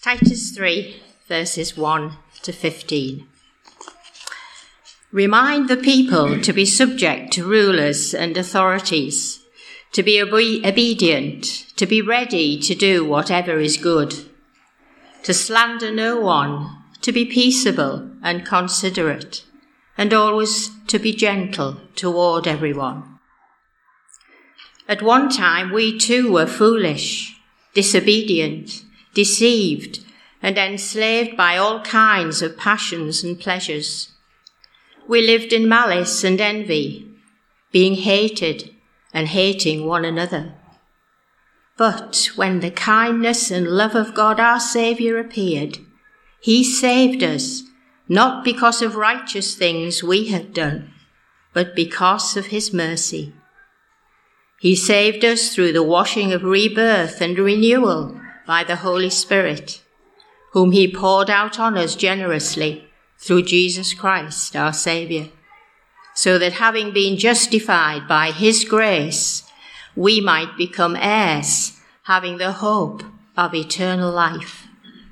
Titus 3, verses 1 to 15. Remind the people to be subject to rulers and authorities, to be obedient, to be ready to do whatever is good, to slander no one, to be peaceable and considerate, and always to be gentle toward everyone. At one time we too were foolish, disobedient, deceived, and enslaved by all kinds of passions and pleasures. We lived in malice and envy, being hated and hating one another. But when the kindness and love of God our Saviour appeared, he saved us, not because of righteous things we had done, but because of his mercy. He saved us through the washing of rebirth and renewal by the Holy Spirit, whom he poured out on us generously through Jesus Christ our Saviour, so that having been justified by his grace, we might become heirs, having the hope of eternal life.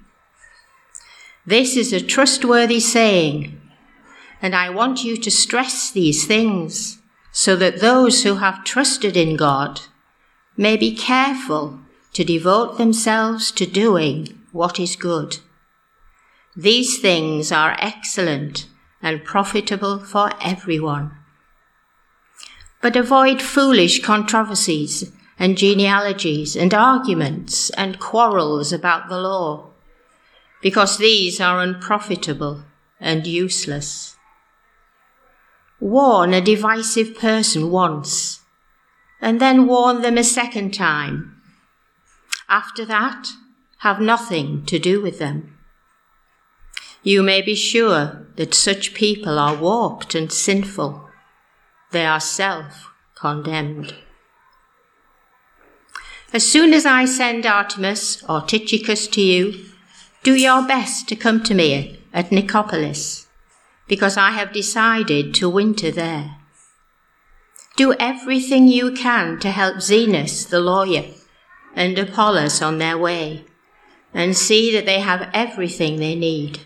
This is a trustworthy saying, and I want you to stress these things so that those who have trusted in God may be careful to devote themselves to doing what is good. These things are excellent and profitable for everyone. But avoid foolish controversies and genealogies and arguments and quarrels about the law, because these are unprofitable and useless. Warn a divisive person once, and then warn them a second time. After that, have nothing to do with them. You may be sure that such people are warped and sinful. They are self-condemned. As soon as I send Artemas or Tychicus to you, do your best to come to me at Nicopolis, because I have decided to winter there. Do everything you can to help Zenas the lawyer and Apollos on their way, and see that they have everything they need.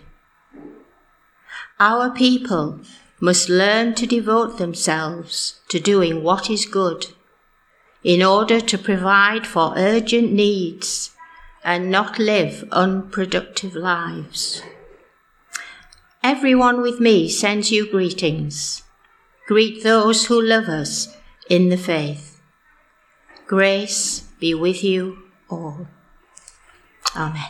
Our people must learn to devote themselves to doing what is good, in order to provide for urgent needs and not live unproductive lives. Everyone with me sends you greetings. Greet those who love us in the faith. Grace be with you all. Amen.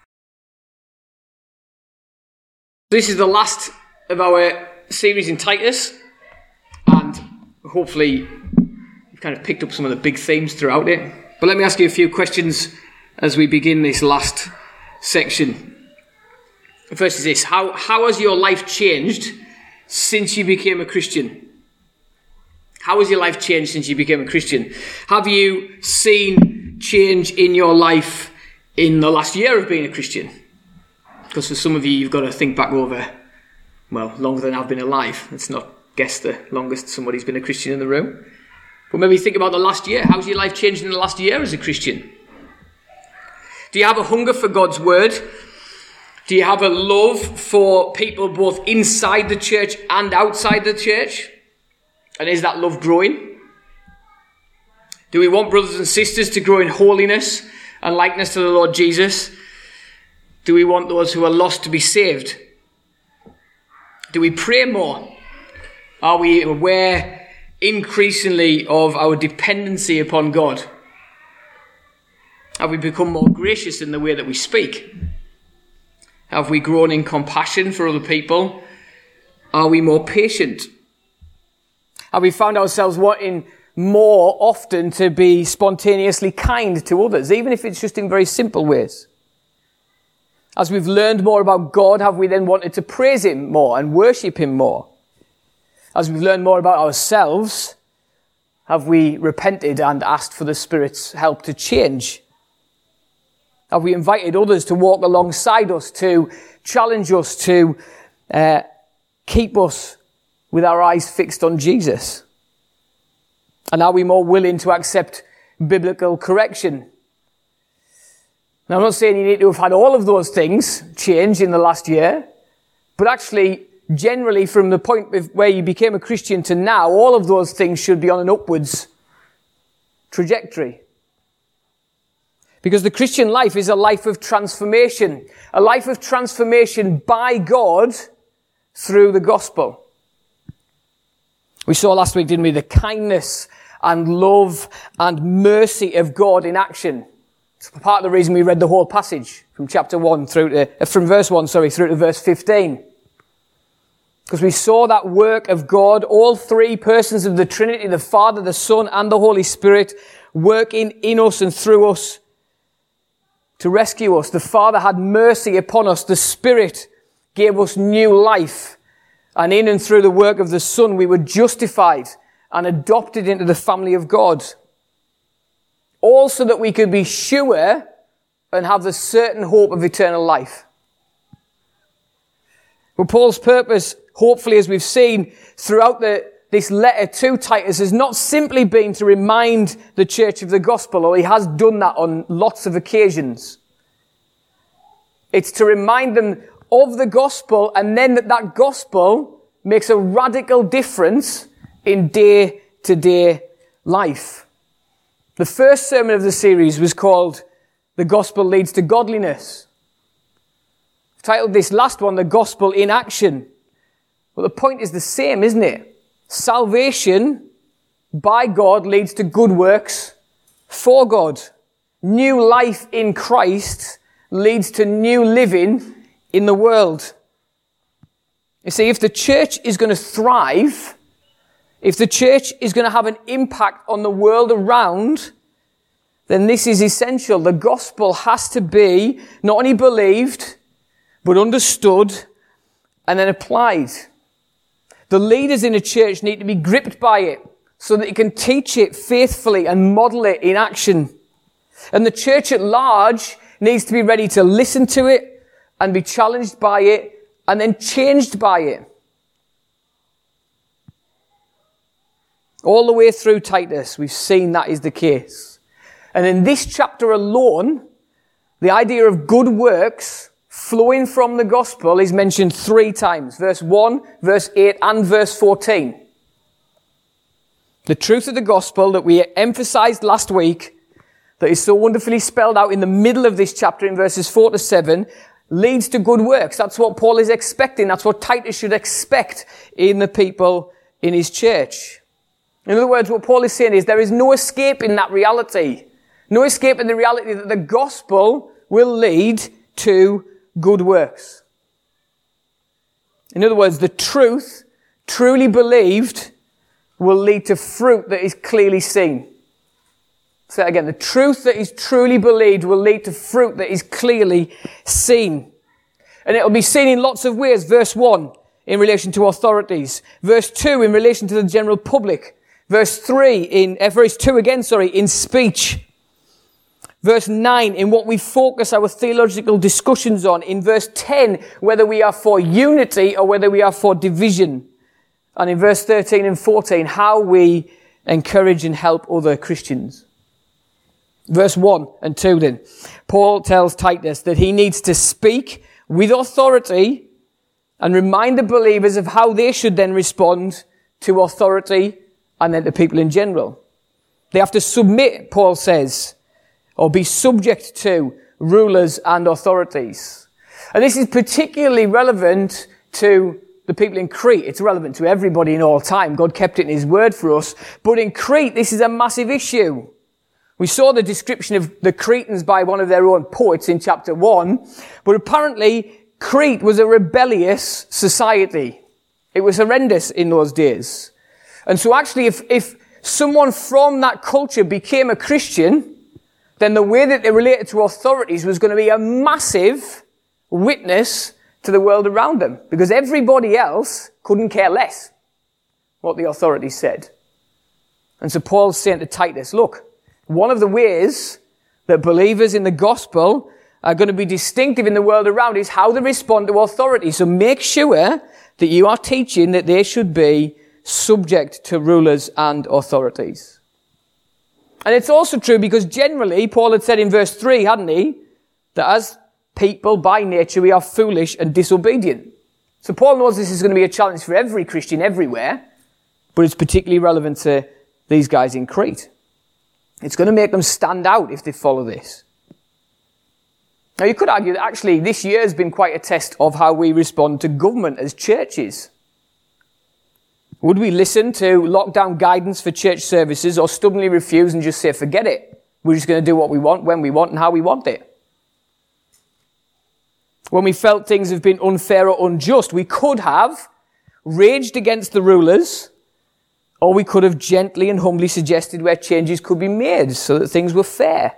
This is the last of our series in Titus, and hopefully you've kind of picked up some of the big themes throughout it. But let me ask you a few questions as we begin this last section. The first is this: how has your life changed since you became a Christian? How has your life changed since you became a Christian? Have you seen change in your life in the last year of being a Christian? Because for some of you, you've got to think back over, well, longer than I've been alive. Let's not guess the longest somebody's been a Christian in the room. But maybe think about the last year. How's your life changed in the last year as a Christian? Do you have a hunger for God's word? Do you have a love for people both inside the church and outside the church? And is that love growing? Do we want brothers and sisters to grow in holiness and likeness to the Lord Jesus? Do we want those who are lost to be saved? Do we pray more? Are we aware increasingly of our dependency upon God? Have we become more gracious in the way that we speak? Have we grown in compassion for other people? Are we more patient? Have we found ourselves wanting more often to be spontaneously kind to others, even if it's just in very simple ways? As we've learned more about God, have we then wanted to praise him more and worship him more? As we've learned more about ourselves, have we repented and asked for the Spirit's help to change? Have we invited others to walk alongside us, to challenge us, to keep us with our eyes fixed on Jesus? And are we more willing to accept biblical correction? Now, I'm not saying you need to have had all of those things change in the last year, but actually, generally, from the point of where you became a Christian to now, all of those things should be on an upwards trajectory. Because the Christian life is a life of transformation by God through the gospel. We saw last week, didn't we, the kindness and love and mercy of God in action. It's part of the reason we read the whole passage from chapter 1 through to verse 15. Because we saw that work of God, all three persons of the Trinity, the Father, the Son, and the Holy Spirit, working in us and through us to rescue us. The Father had mercy upon us. The Spirit gave us new life. And in and through the work of the Son, we were justified and adopted into the family of God. All so that we could be sure and have the certain hope of eternal life. Well, Paul's purpose, hopefully, as we've seen throughout this letter to Titus, has not simply been to remind the church of the gospel, or he has done that on lots of occasions. It's to remind them of the gospel, and then that gospel makes a radical difference in day-to-day life. The first sermon of the series was called "The Gospel Leads to Godliness." I've titled this last one, "The Gospel in Action." Well, the point is the same, isn't it? Salvation by God leads to good works for God. New life in Christ leads to new living in the world. You see, if the church is going to thrive, if the church is going to have an impact on the world around, then this is essential. The gospel has to be not only believed, but understood and then applied. The leaders in a church need to be gripped by it so that they can teach it faithfully and model it in action. And the church at large needs to be ready to listen to it and be challenged by it and then changed by it. All the way through Titus, we've seen that is the case. And in this chapter alone, the idea of good works flowing from the gospel is mentioned 3 times. Verse 1, verse 8, and verse 14. The truth of the gospel that we emphasized last week, that is so wonderfully spelled out in the middle of this chapter in verses 4 to 7, leads to good works. That's what Paul is expecting. That's what Titus should expect in the people in his church. In other words, what Paul is saying is there is no escape in that reality. No escape in the reality that the gospel will lead to good works. In other words, the truth, truly believed, will lead to fruit that is clearly seen. Say it again. The truth that is truly believed will lead to fruit that is clearly seen. And it will be seen in lots of ways. Verse 1, in relation to authorities. Verse 2, in relation to the general public. Verse 2 again, in speech. Verse 9, in what we focus our theological discussions on. In verse 10, whether we are for unity or whether we are for division. And in verse 13 and 14, how we encourage and help other Christians. Verse 1 and 2 then. Paul tells Titus that he needs to speak with authority and remind the believers of how they should then respond to authority and then to people in general. They have to submit, Paul says, or be subject to rulers and authorities. And this is particularly relevant to the people in Crete. It's relevant to everybody in all time. God kept it in his word for us. But in Crete, this is a massive issue. We saw the description of the Cretans by one of their own poets in chapter 1. But apparently, Crete was a rebellious society. It was horrendous in those days. And so actually, if someone from that culture became a Christian, then the way that they related to authorities was going to be a massive witness to the world around them. Because everybody else couldn't care less what the authorities said. And so Paul's saying to Titus, look, one of the ways that believers in the gospel are going to be distinctive in the world around is how they respond to authority. So make sure that you are teaching that they should be subject to rulers and authorities. And it's also true because generally, Paul had said in verse 3, hadn't he, that as people, by nature, we are foolish and disobedient. So Paul knows this is going to be a challenge for every Christian everywhere, but it's particularly relevant to these guys in Crete. It's going to make them stand out if they follow this. Now you could argue that actually this year has been quite a test of how we respond to government as churches. Would we listen to lockdown guidance for church services or stubbornly refuse and just say, forget it? We're just going to do what we want, when we want, and how we want it. When we felt things have been unfair or unjust, we could have raged against the rulers, or we could have gently and humbly suggested where changes could be made so that things were fair.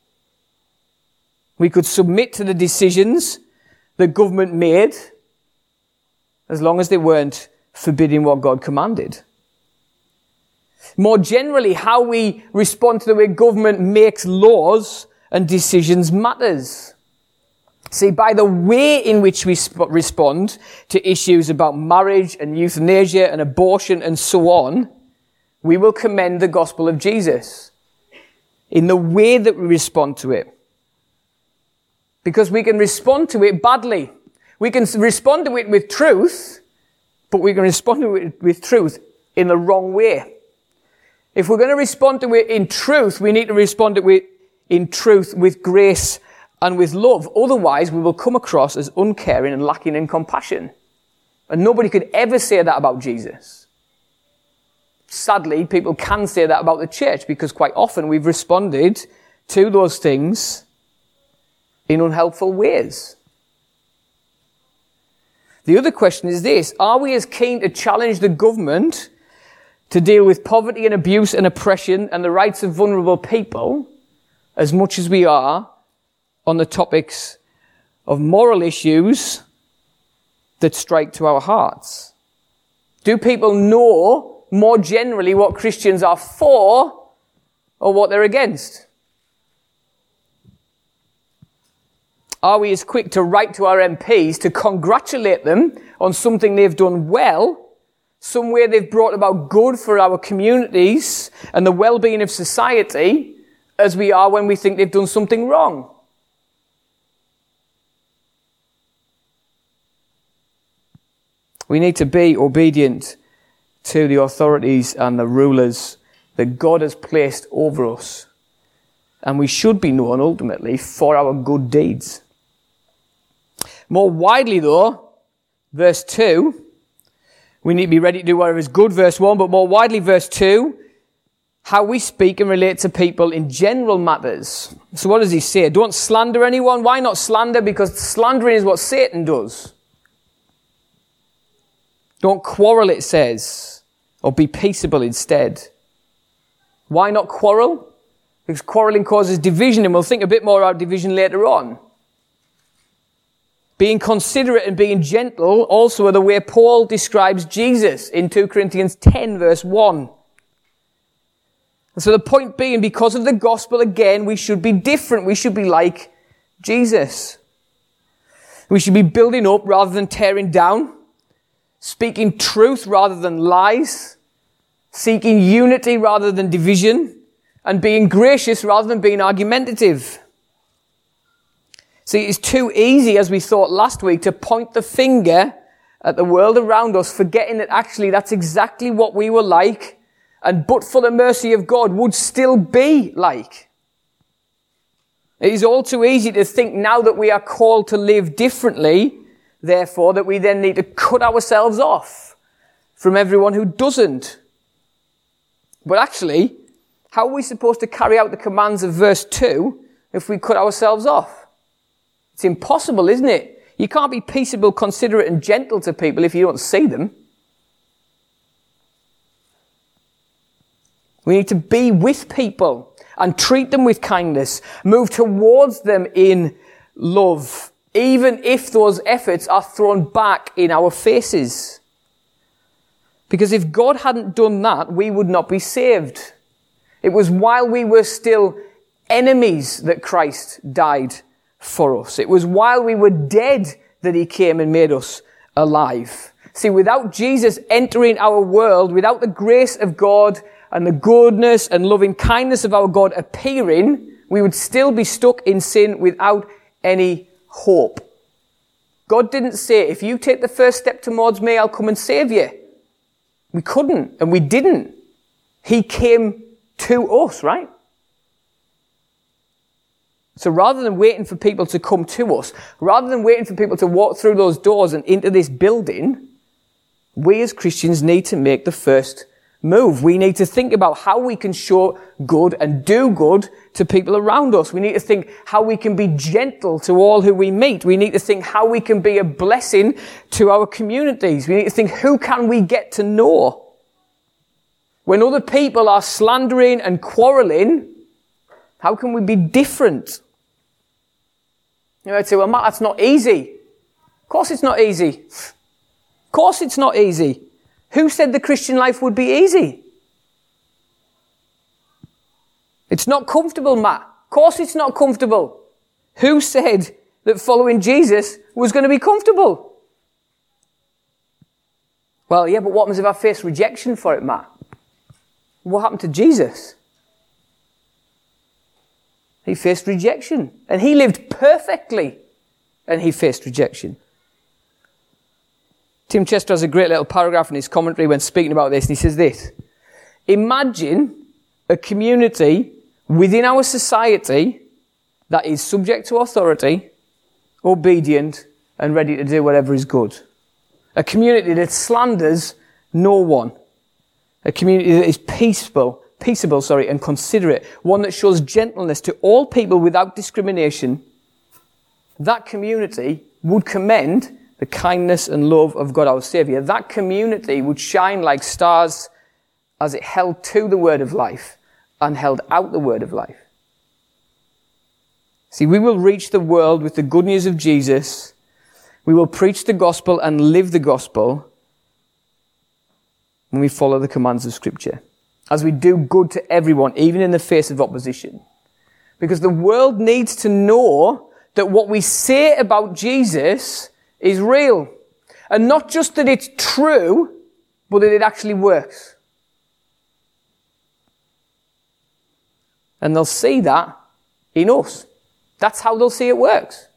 We could submit to the decisions that government made as long as they weren't forbidding what God commanded. More generally, how we respond to the way government makes laws and decisions matters. See, by the way in which we respond to issues about marriage and euthanasia and abortion and so on, we will commend the gospel of Jesus in the way that we respond to it. Because we can respond to it badly. We can respond to it with truth, but we can respond to it with truth in the wrong way. If we're going to respond to it in truth, we need to respond to it in truth with grace and with love. Otherwise, we will come across as uncaring and lacking in compassion. And nobody could ever say that about Jesus. Sadly, people can say that about the church because quite often we've responded to those things in unhelpful ways. The other question is this: are we as keen to challenge the government to deal with poverty and abuse and oppression and the rights of vulnerable people as much as we are on the topics of moral issues that strike to our hearts? Do people know more generally what Christians are for or what they're against? Are we as quick to write to our MPs to congratulate them on something they've done well, somewhere they've brought about good for our communities and the well-being of society, as we are when we think they've done something wrong? We need to be obedient to the authorities and the rulers that God has placed over us. And we should be known ultimately for our good deeds. More widely though, verse 2, we need to be ready to do whatever is good, verse 1, but more widely, verse 2, how we speak and relate to people in general matters. So what does he say? Don't slander anyone. Why not slander? Because slandering is what Satan does. Don't quarrel, it says, or be peaceable instead. Why not quarrel? Because quarreling causes division, and we'll think a bit more about division later on. Being considerate and being gentle also are the way Paul describes Jesus in 2 Corinthians 10 verse 1. And so the point being, because of the gospel, again, we should be different. We should be like Jesus. We should be building up rather than tearing down, speaking truth rather than lies, seeking unity rather than division, and being gracious rather than being argumentative. See, it's too easy, as we thought last week, to point the finger at the world around us, forgetting that actually that's exactly what we were like, and but for the mercy of God would still be like. It is all too easy to think now that we are called to live differently, therefore, that we then need to cut ourselves off from everyone who doesn't. But actually, how are we supposed to carry out the commands of verse 2 if we cut ourselves off? It's impossible, isn't it? You can't be peaceable, considerate, and gentle to people if you don't see them. We need to be with people and treat them with kindness, move towards them in love, even if those efforts are thrown back in our faces. Because if God hadn't done that, we would not be saved. It was while we were still enemies that Christ died for us. It was while we were dead that he came and made us alive. See, without Jesus entering our world, without the grace of God and the goodness and loving kindness of our God appearing, we would still be stuck in sin without any hope. God didn't say, if you take the first step towards me, I'll come and save you. We couldn't, and we didn't. He came to us, right? So rather than waiting for people to come to us, rather than waiting for people to walk through those doors and into this building, we as Christians need to make the first move. We need to think about how we can show good and do good to people around us. We need to think how we can be gentle to all who we meet. We need to think how we can be a blessing to our communities. We need to think, who can we get to know? When other people are slandering and quarreling, how can we be different? You know, I'd say, well, Matt, that's not easy. Of course it's not easy. Of course it's not easy. Who said the Christian life would be easy? It's not comfortable, Matt. Of course it's not comfortable. Who said that following Jesus was going to be comfortable? Well, yeah, but what happens if I face rejection for it, Matt? What happened to Jesus? He faced rejection. And he lived perfectly. And he faced rejection. Tim Chester has a great little paragraph in his commentary when speaking about this, and he says this: imagine a community within our society that is subject to authority, obedient, and ready to do whatever is good. A community that slanders no one. A community that is peaceable, and considerate. One that shows gentleness to all people without discrimination. That community would commend the kindness and love of God our Saviour. That community would shine like stars as it held to the word of life and held out the word of life. See, we will reach the world with the good news of Jesus. We will preach the gospel and live the gospel when we follow the commands of Scripture. As we do good to everyone, even in the face of opposition. Because the world needs to know that what we say about Jesus is real. And not just that it's true, but that it actually works. And they'll see that in us. That's how they'll see it works.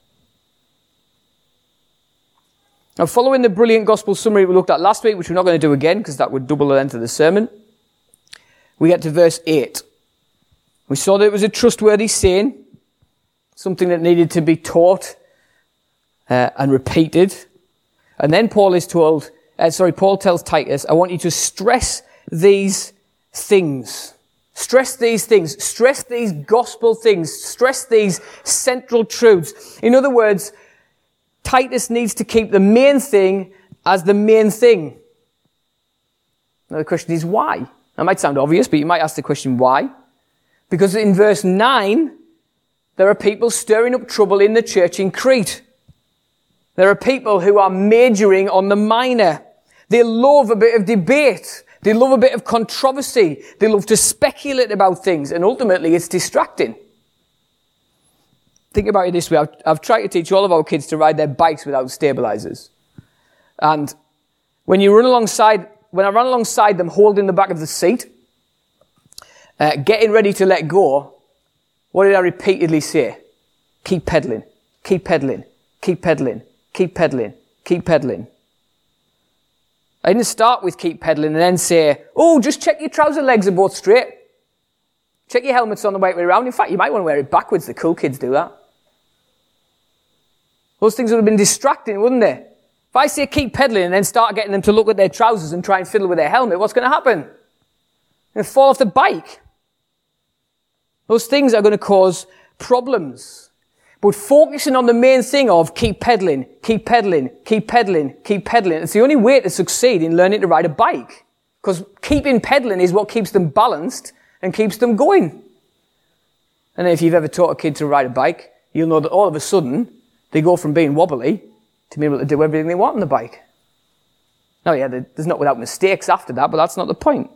Now, following the brilliant gospel summary we looked at last week, which we're not going to do again because that would double the length of the sermon, we get to verse 8. We saw that it was a trustworthy saying, something that needed to be taught and repeated. And then Paul tells Titus, I want you to stress these things. Stress these things. Stress these gospel things. Stress these central truths. In other words, Titus needs to keep the main thing as the main thing. Now the question is why? That might sound obvious, but you might ask the question why? Because in verse 9, there are people stirring up trouble in the church in Crete. There are people who are majoring on the minor. They love a bit of debate. They love a bit of controversy. They love to speculate about things, and ultimately it's distracting. Think about it this way. I've tried to teach all of our kids to ride their bikes without stabilizers. And when I run alongside them holding the back of the seat, getting ready to let go, what did I repeatedly say? Keep pedaling, keep pedaling, keep pedaling, keep pedaling, keep pedaling. I didn't start with keep pedaling and then say, oh, just check your trouser legs are both straight. Check your helmets on the way around. In fact, you might want to wear it backwards. The cool kids do that. Those things would have been distracting, wouldn't they? If I say keep pedaling and then start getting them to look at their trousers and try and fiddle with their helmet, what's going to happen? They'll fall off the bike. Those things are going to cause problems. But focusing on the main thing of keep pedaling, keep pedaling, keep pedaling, keep pedaling, it's the only way to succeed in learning to ride a bike. Because keeping pedaling is what keeps them balanced and keeps them going. And if you've ever taught a kid to ride a bike, you'll know that all of a sudden they go from being wobbly to being able to do everything they want on the bike. Now, yeah, there's not without mistakes after that, but that's not the point.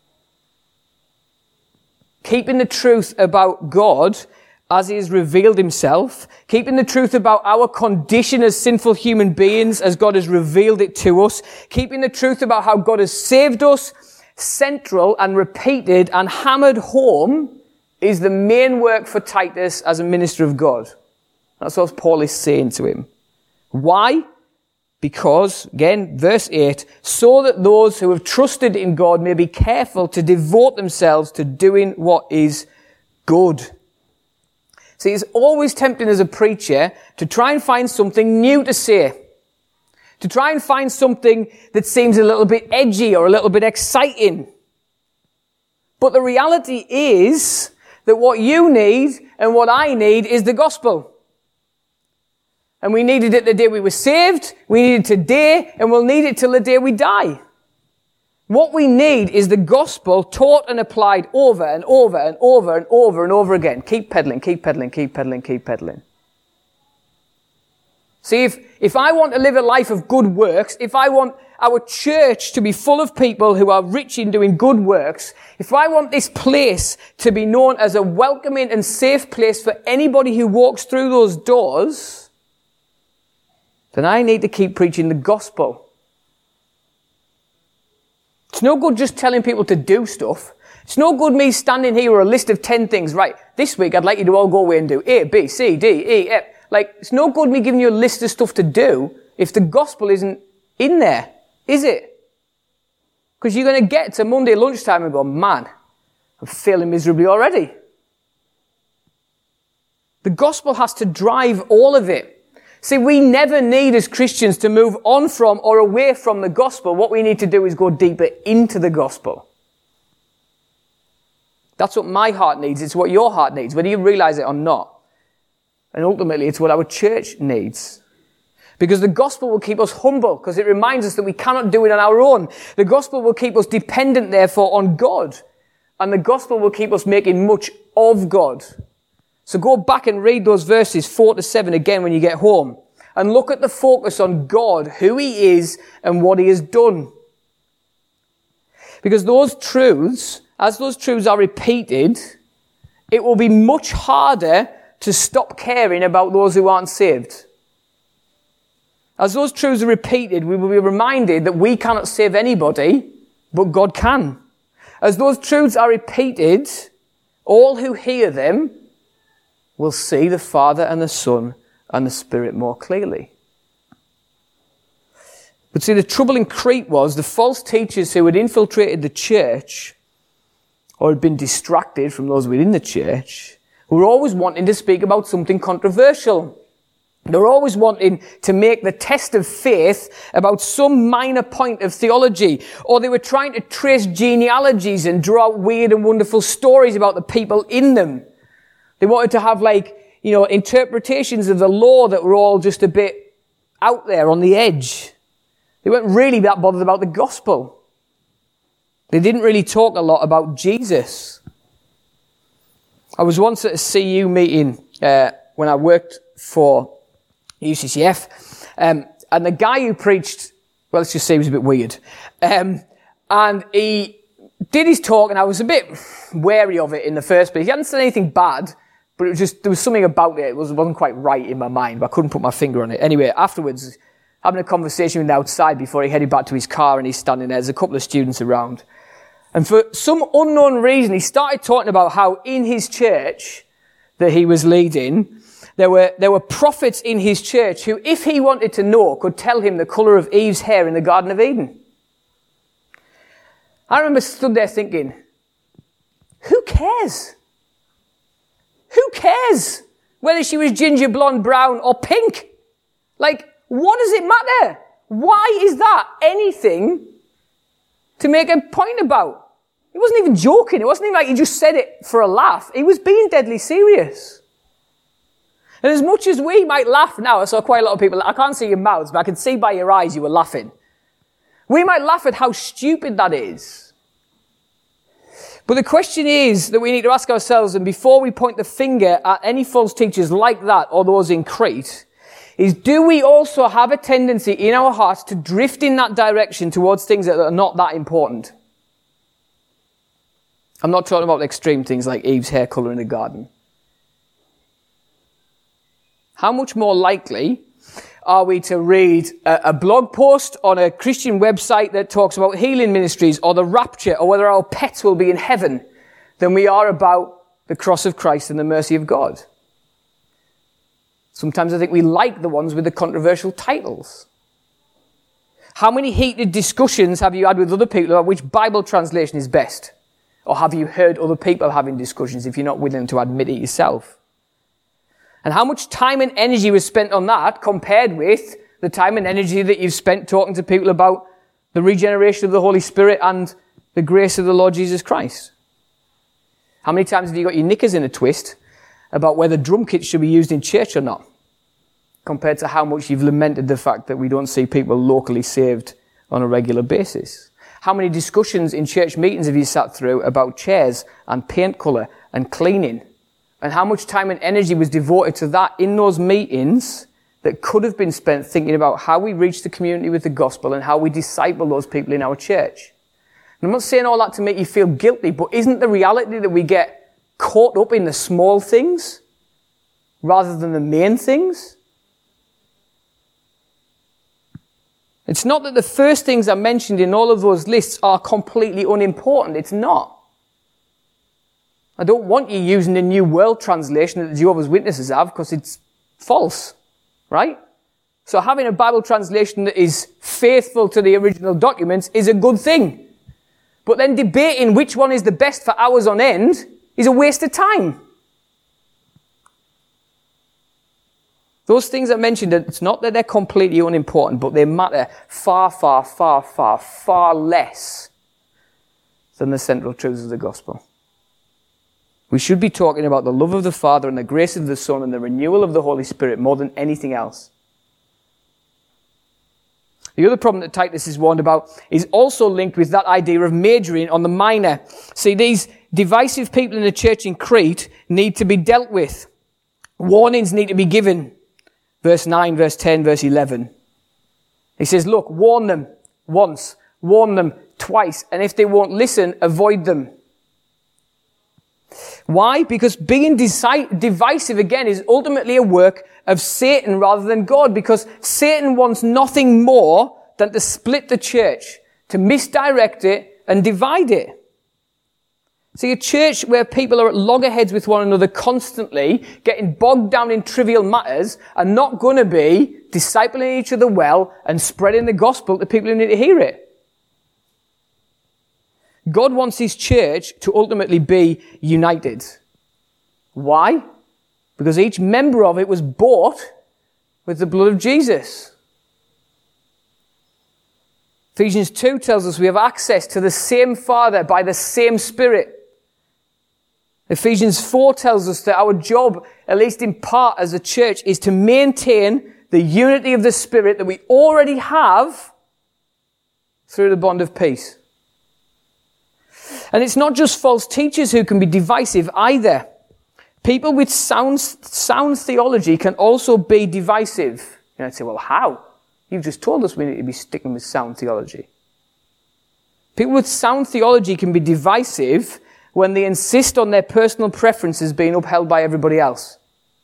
Keeping the truth about God as He has revealed Himself, keeping the truth about our condition as sinful human beings as God has revealed it to us, keeping the truth about how God has saved us, central and repeated and hammered home is the main work for Titus as a minister of God. That's what Paul is saying to him. Why? Because, again, verse 8, so that those who have trusted in God may be careful to devote themselves to doing what is good. See, it's always tempting as a preacher to try and find something new to say. To try and find something that seems a little bit edgy or a little bit exciting. But the reality is that what you need and what I need is the gospel. And we needed it the day we were saved, we need it today, and we'll need it till the day we die. What we need is the gospel taught and applied over and over and over and over and over again. Keep peddling, keep peddling, keep peddling, keep peddling. See, if I want to live a life of good works, if I want our church to be full of people who are rich in doing good works, if I want this place to be known as a welcoming and safe place for anybody who walks through those doors, then I need to keep preaching the gospel. It's no good just telling people to do stuff. It's no good me standing here with a list of 10 things. Right, this week I'd like you to all go away and do A, B, C, D, E, F. Like, it's no good me giving you a list of stuff to do if the gospel isn't in there, is it? Because you're going to get to Monday lunchtime and go, man, I'm failing miserably already. The gospel has to drive all of it. See, we never need as Christians to move on from or away from the gospel. What we need to do is go deeper into the gospel. That's what my heart needs. It's what your heart needs, whether you realize it or not. And ultimately, it's what our church needs. Because the gospel will keep us humble, because it reminds us that we cannot do it on our own. The gospel will keep us dependent, therefore, on God. And the gospel will keep us making much of God. So go back and read those verses 4-7 again when you get home. And look at the focus on God, who He is and what He has done. Because those truths, as those truths are repeated, it will be much harder to stop caring about those who aren't saved. As those truths are repeated, we will be reminded that we cannot save anybody, but God can. As those truths are repeated, all who hear them will see the Father and the Son and the Spirit more clearly. But see, the trouble in Crete was the false teachers who had infiltrated the church or had been distracted from those within the church were always wanting to speak about something controversial. They were always wanting to make the test of faith about some minor point of theology, or they were trying to trace genealogies and draw out weird and wonderful stories about the people in them. They wanted to have interpretations of the law that were all just a bit out there on the edge. They weren't really that bothered about the gospel. They didn't really talk a lot about Jesus. I was once at a CU meeting when I worked for UCCF, and the guy who preached, well, let's just say he was a bit weird, and he did his talk, and I was a bit wary of it in the first place. He hadn't said anything bad, but it was just, there was something about it, wasn't quite right in my mind, but I couldn't put my finger on it. Anyway, afterwards, having a conversation with him outside before he headed back to his car, and he's standing there, there's a couple of students around. And for some unknown reason, he started talking about how in his church that he was leading, there were prophets in his church who, if he wanted to know, could tell him the colour of Eve's hair in the Garden of Eden. I remember stood there thinking, who cares? Who cares whether she was ginger, blonde, brown, or pink? Like, what does it matter? Why is that anything to make a point about? He wasn't even joking. It wasn't even like he just said it for a laugh. He was being deadly serious. And as much as we might laugh now, I saw quite a lot of people, I can't see your mouths, but I can see by your eyes you were laughing. We might laugh at how stupid that is. But the question is that we need to ask ourselves, and before we point the finger at any false teachers like that or those in Crete, is do we also have a tendency in our hearts to drift in that direction towards things that are not that important? I'm not talking about extreme things like Eve's hair colour in the garden. How much more likely are we to read a blog post on a Christian website that talks about healing ministries or the rapture or whether our pets will be in heaven than we are about the cross of Christ and the mercy of God? Sometimes I think we like the ones with the controversial titles. How many heated discussions have you had with other people about which Bible translation is best? Or have you heard other people having discussions if you're not willing to admit it yourself? And how much time and energy was spent on that compared with the time and energy that you've spent talking to people about the regeneration of the Holy Spirit and the grace of the Lord Jesus Christ? How many times have you got your knickers in a twist about whether drum kits should be used in church or not, compared to how much you've lamented the fact that we don't see people locally saved on a regular basis? How many discussions in church meetings have you sat through about chairs and paint colour and cleaning? And how much time and energy was devoted to that in those meetings that could have been spent thinking about how we reach the community with the gospel and how we disciple those people in our church? And I'm not saying all that to make you feel guilty, but isn't the reality that we get caught up in the small things rather than the main things? It's not that the first things I mentioned in all of those lists are completely unimportant. It's not. I don't want you using the New World Translation that the Jehovah's Witnesses have, because it's false, right? So having a Bible translation that is faithful to the original documents is a good thing. But then debating which one is the best for hours on end is a waste of time. Those things I mentioned, it's not that they're completely unimportant, but they matter far, far, far, far, far less than the central truths of the gospel. We should be talking about the love of the Father and the grace of the Son and the renewal of the Holy Spirit more than anything else. The other problem that Titus is warned about is also linked with that idea of majoring on the minor. See, these divisive people in the church in Crete need to be dealt with. Warnings need to be given. Verse 9, verse 10, verse 11. He says, look, warn them once, warn them twice, and if they won't listen, avoid them. Why? Because being divisive, again, is ultimately a work of Satan rather than God, because Satan wants nothing more than to split the church, to misdirect it and divide it. See, a church where people are at loggerheads with one another constantly, getting bogged down in trivial matters, are not going to be discipling each other well and spreading the gospel to people who need to hear it. God wants his church to ultimately be united. Why? Because each member of it was bought with the blood of Jesus. Ephesians 2 tells us we have access to the same Father by the same Spirit. Ephesians 4 tells us that our job, at least in part as a church, is to maintain the unity of the Spirit that we already have through the bond of peace. And it's not just false teachers who can be divisive either. People with sound theology can also be divisive. You know, I'd say, well, how? You've just told us we need to be sticking with sound theology. People with sound theology can be divisive when they insist on their personal preferences being upheld by everybody else.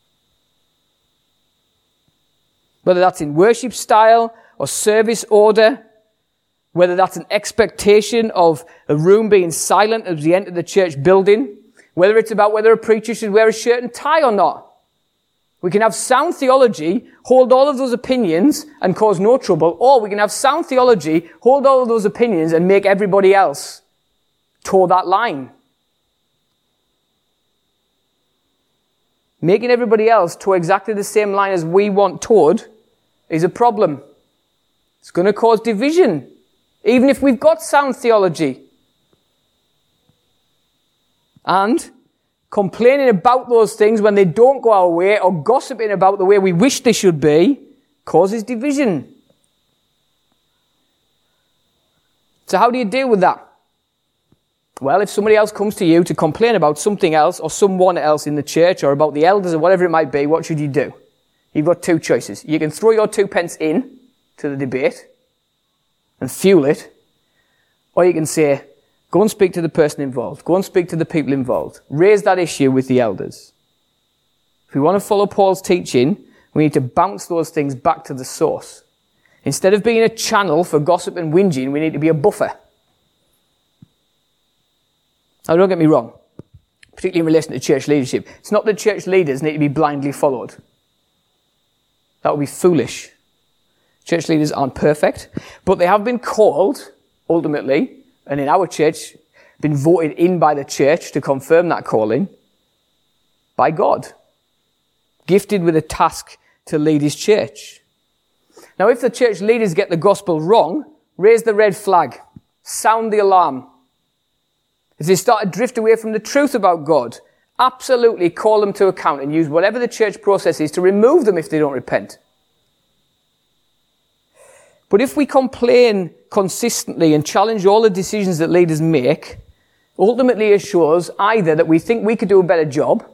Whether that's in worship style or service order, whether that's an expectation of a room being silent as we enter the church building, whether it's about whether a preacher should wear a shirt and tie or not. We can have sound theology, hold all of those opinions and cause no trouble, or we can have sound theology, hold all of those opinions and make everybody else toe that line. Making everybody else toe exactly the same line as we want towed is a problem. It's going to cause division, even if we've got sound theology. And complaining about those things when they don't go our way, or gossiping about the way we wish they should be, causes division. So how do you deal with that? Well, if somebody else comes to you to complain about something else or someone else in the church or about the elders or whatever it might be, what should you do? You've got two choices. You can throw your 2 pence in to the debate and fuel it, or you can say, go and speak to the person involved. Go and speak to the people involved. Raise that issue with the elders. If we want to follow Paul's teaching, we need to bounce those things back to the source. Instead of being a channel for gossip and whinging, we need to be a buffer. Now, don't get me wrong, particularly in relation to church leadership. It's not that church leaders need to be blindly followed. That would be foolish. Church leaders aren't perfect, but they have been called, ultimately, and in our church, been voted in by the church to confirm that calling, by God. Gifted with a task to lead his church. Now, if the church leaders get the gospel wrong, raise the red flag. Sound the alarm. If they start to drift away from the truth about God, absolutely call them to account and use whatever the church process is to remove them if they don't repent. But if we complain consistently and challenge all the decisions that leaders make, ultimately it shows either that we think we could do a better job,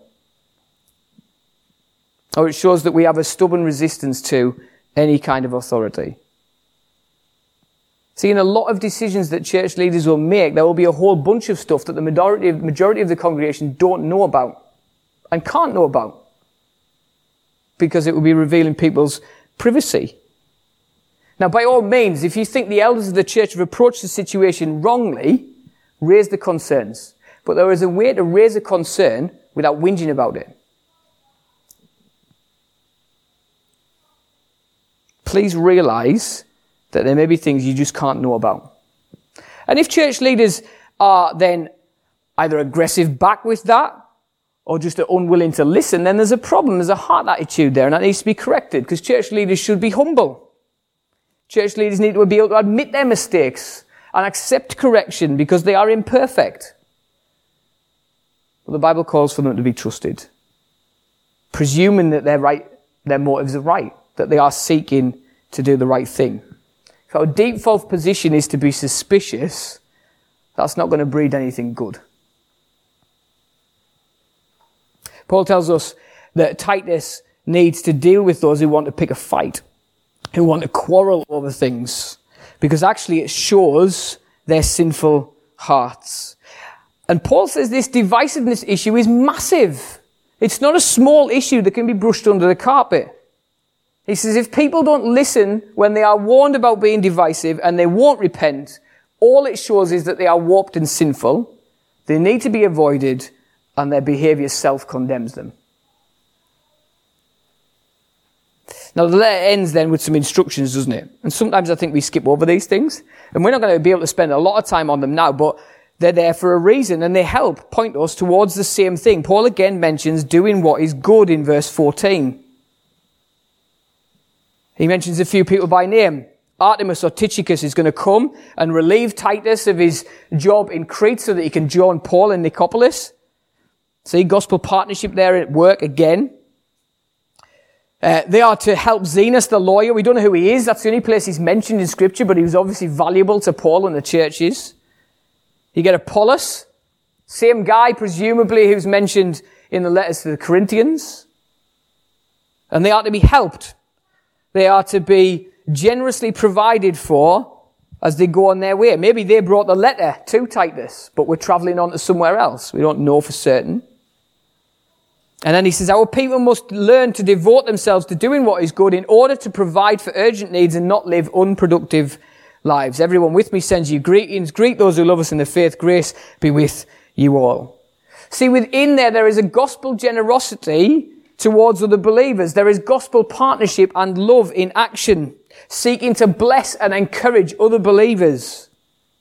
or it shows that we have a stubborn resistance to any kind of authority. See, in a lot of decisions that church leaders will make, there will be a whole bunch of stuff that the majority of the congregation don't know about and can't know about, because it will be revealing people's privacy. Now, by all means, if you think the elders of the church have approached the situation wrongly, raise the concerns. But there is a way to raise a concern without whinging about it. Please realize that there may be things you just can't know about. And if church leaders are then either aggressive back with that, or just are unwilling to listen, then there's a problem. There's a heart attitude there, and that needs to be corrected, because church leaders should be humble. Church leaders need to be able to admit their mistakes and accept correction because they are imperfect. But the Bible calls for them to be trusted, presuming that their motives are right, that they are seeking to do the right thing. If our default position is to be suspicious, that's not going to breed anything good. Paul tells us that Titus needs to deal with those who want to pick a fight, who want to quarrel over things, because actually it shows their sinful hearts. And Paul says this divisiveness issue is massive. It's not a small issue that can be brushed under the carpet. He says if people don't listen when they are warned about being divisive and they won't repent, all it shows is that they are warped and sinful, they need to be avoided, and their behavior self-condemns them. Now, the letter ends then with some instructions, doesn't it? And sometimes I think we skip over these things. And we're not going to be able to spend a lot of time on them now, but they're there for a reason, and they help point us towards the same thing. Paul again mentions doing what is good in verse 14. He mentions a few people by name. Artemas or Tychicus is going to come and relieve Titus of his job in Crete so that he can join Paul in Nicopolis. See, gospel partnership there at work again. They are to help Zenas, the lawyer. We don't know who he is. That's the only place he's mentioned in Scripture, but he was obviously valuable to Paul and the churches. You get Apollos, same guy, presumably, who's mentioned in the letters to the Corinthians. And they are to be helped. They are to be generously provided for as they go on their way. Maybe they brought the letter to Titus, but we're traveling on to somewhere else. We don't know for certain. And then he says, our people must learn to devote themselves to doing what is good in order to provide for urgent needs and not live unproductive lives. Everyone with me sends you greetings. Greet those who love us in the faith. Grace be with you all. See, within there is a gospel generosity towards other believers. There is gospel partnership and love in action, seeking to bless and encourage other believers.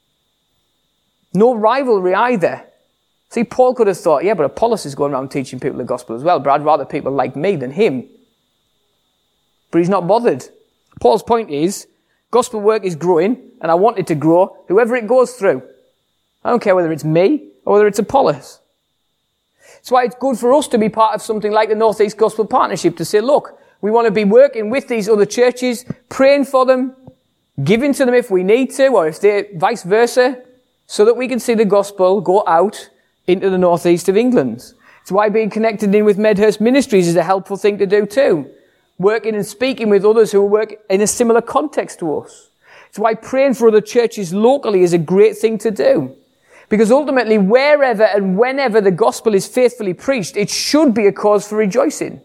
No rivalry either. See, Paul could have thought, yeah, but Apollos is going around teaching people the gospel as well, but I'd rather people like me than him. But he's not bothered. Paul's point is, gospel work is growing, and I want it to grow, whoever it goes through. I don't care whether it's me or whether it's Apollos. That's why it's good for us to be part of something like the North East Gospel Partnership, to say, look, we want to be working with these other churches, praying for them, giving to them if we need to, or if they, vice versa, so that we can see the gospel go out into the northeast of England. It's why being connected in with Medhurst Ministries is a helpful thing to do too. Working and speaking with others who work in a similar context to us. It's why praying for other churches locally is a great thing to do. Because ultimately, wherever and whenever the gospel is faithfully preached, it should be a cause for rejoicing.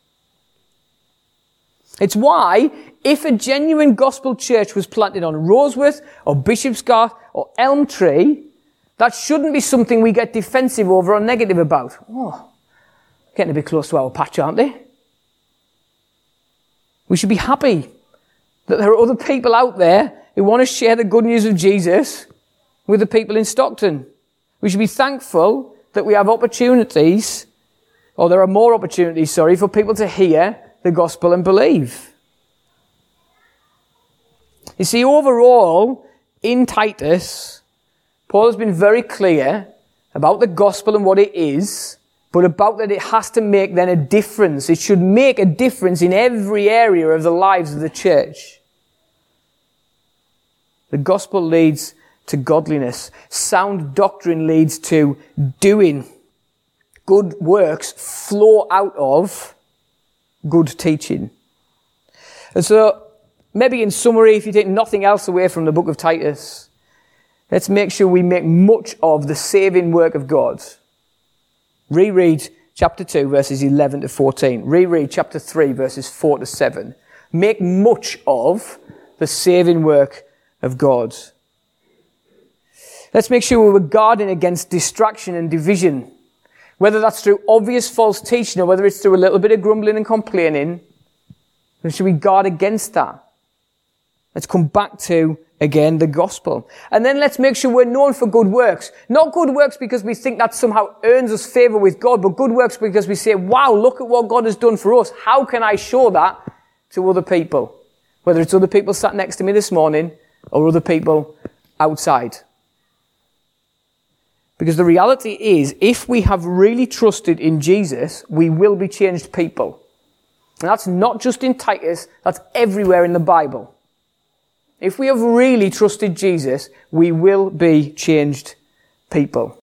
It's why, if a genuine gospel church was planted on Roseworth or Bishopsgarth or Elm Tree, that shouldn't be something we get defensive over or negative about. Oh, getting a bit close to our patch, aren't they? We should be happy that there are other people out there who want to share the good news of Jesus with the people in Stockton. We should be thankful that we have opportunities, or there are more opportunities, for people to hear the gospel and believe. You see, overall, in Titus, Paul has been very clear about the gospel and what it is, but about that it has to make then a difference. It should make a difference in every area of the lives of the church. The gospel leads to godliness. Sound doctrine leads to doing. Good works flow out of good teaching. And so, maybe in summary, if you take nothing else away from the book of Titus, let's make sure we make much of the saving work of God. Reread chapter 2, verses 11 to 14. Reread chapter 3, verses 4 to 7. Make much of the saving work of God. Let's make sure we're guarding against distraction and division. Whether that's through obvious false teaching or whether it's through a little bit of grumbling and complaining, then should we guard against that? Let's come back to, again, the gospel. And then let's make sure we're known for good works. Not good works because we think that somehow earns us favor with God, but good works because we say, wow, look at what God has done for us. How can I show that to other people? Whether it's other people sat next to me this morning or other people outside. Because the reality is, if we have really trusted in Jesus, we will be changed people. And that's not just in Titus, that's everywhere in the Bible. If we have really trusted Jesus, we will be changed people.